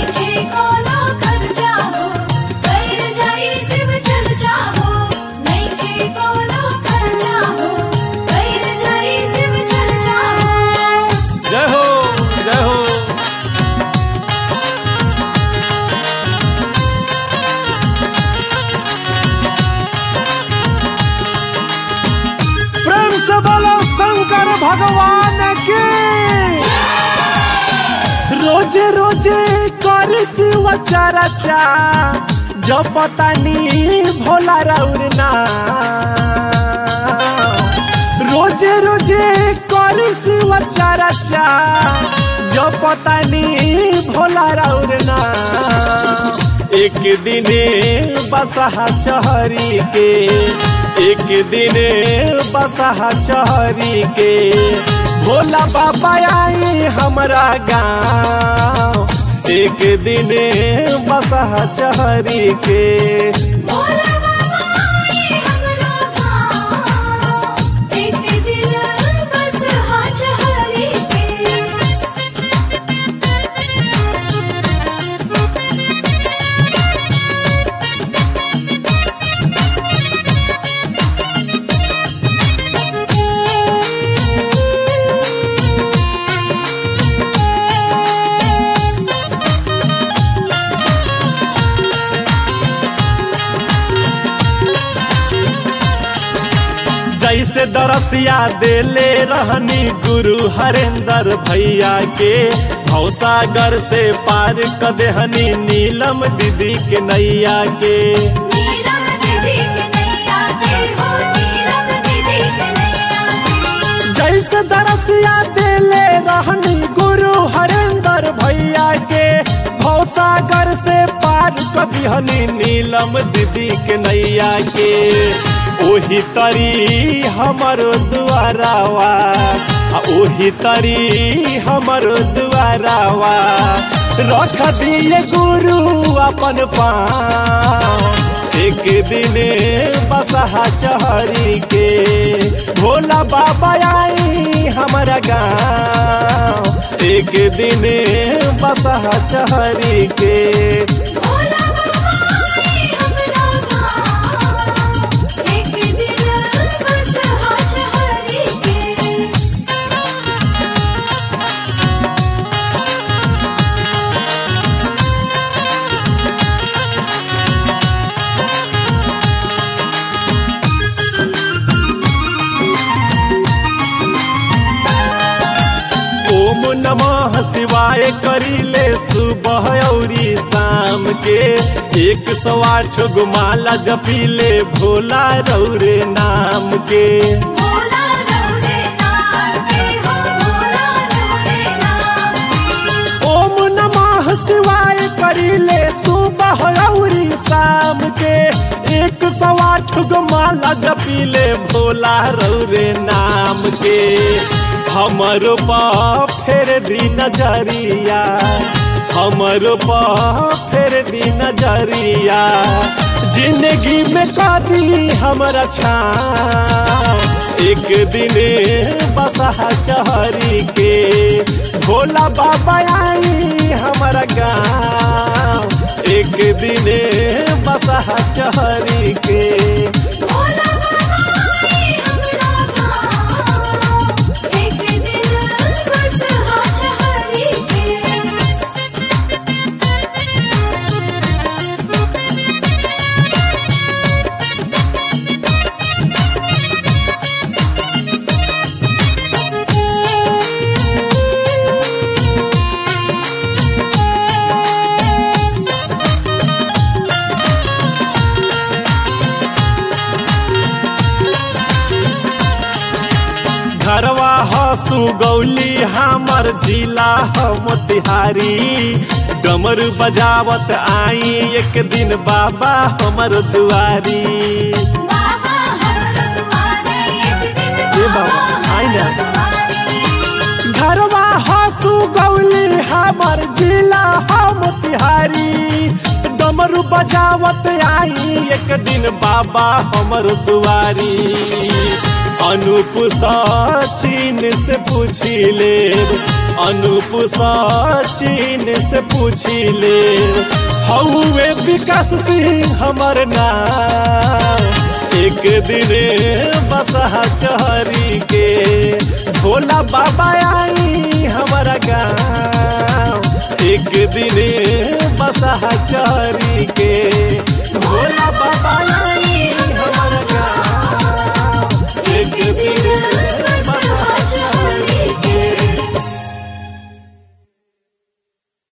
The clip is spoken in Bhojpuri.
नइखे कोनो खर्चा हो कर जाई शिव चर्चा हो नइखे कोनो खर्चा हो कर जाई शिव चर्चा हो। जय हो जय हो। प्रेम से बोलो शंकर भगवान की। रोजे रोजे कर शिव चर्चा जपतानी भोला रौरना। रोजे रोजे कर शिव चर्चा जपतानी भोला रौरना। एक दिने बसहा चहरी के एक दिने बसहा चहरी के भोला बाबा आई हमरा गाँव। एक दिने बसहा चहरी के भोला बाबा आए हमरा गाँव एक दिन बस हाथ हरी के। जैसे दरसिया देले रहनी गुरु हरेंद्र भैया के भवसागर से पार क देहनी नीलम दीदी के नैया के। नीलम दीदी के नैया के हो नीलम दीदी के नैया के। जैसे दरसिया देले रहनी गुरु हरेंद्र भैया के भवसागर से पार क देहनी नीलम दीदी के नैया के। ओही तरी हमरो दुआरावा ओही तरी हमरो दुआरावा रख दिए गुरु अपन पाँव। एक दिने बसहा चहरी के भोला बाबा आई हमरा गाँव। एक दिने बसहा चहरी के भोला बाबा आए हमरा गाँव एक दिन बस हाथ हरी के। ओम नमः शिवाय करीले सुबह औरी शाम के 108 गो माला जपीले भोला रौरे नाम के। भोला रौरे नाम के हो भोला रौरे नाम के। ओम नमः शिवाय करीले सुबह औरी शाम के 108 गो माला जपीले भोला रौरे नाम के। हमरो पा फेर दी नजरिया हमरो पा फेर दी नजरिया जिंदगी में कदी हमरा छाँव। एक दिने बसहा चहरी के भोला बाबा आई हमरा गाँव। एक दिने बसहा चहरी के भोला बाबा आए हमरा गाँव एक दिन बस हाथ हरी के। घरवा हसु गौली हमर जिला ह मोतिहारी। डमरू बजावत आई एक दिन बाबा हमर दुआरी। बाबा हमर दुआरे एक दिन बाबा आई ना। दुआरी। घरवा हसु गौली हमर जिला ह मोतिहारी। डमरू बजावत आई एक दिन बाबा हमर दुआरी। अनूप सचिन से पूछी ले, अनूप सचिन से पूछी ले, हौवे विकास सिंह हमर नाम। एक दिन बसहा चहरी के भोला बाबा आई हमारा गाँव। एक दिन बसहा चहरी के भोला बाबा आई